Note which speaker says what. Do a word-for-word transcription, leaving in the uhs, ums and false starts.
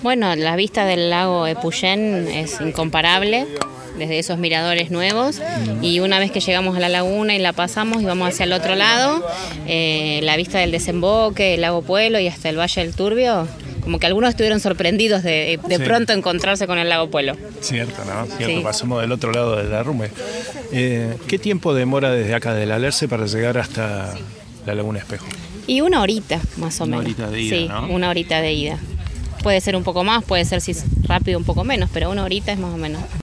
Speaker 1: Bueno, la vista del lago Epuyén es incomparable desde esos miradores nuevos, y una vez que llegamos a la laguna y la pasamos y vamos hacia el otro lado, eh, la vista del desemboque, el lago Puelo y hasta el Valle del Turbio, como que algunos estuvieron sorprendidos de, de
Speaker 2: Sí.
Speaker 1: pronto encontrarse con el lago Puelo.
Speaker 2: Cierto, ¿no? Cierto,
Speaker 1: Sí.
Speaker 2: pasamos del otro lado de la Rume. Eh, ¿Qué tiempo demora desde acá del Alerce para llegar hasta la Laguna Espejo?
Speaker 1: Y una horita, más o
Speaker 2: Una
Speaker 1: menos.
Speaker 2: horita de ida,
Speaker 1: sí,
Speaker 2: ¿no?
Speaker 1: una horita de ida. Puede ser un poco más, puede ser si es rápido un poco menos, pero una horita es más o menos.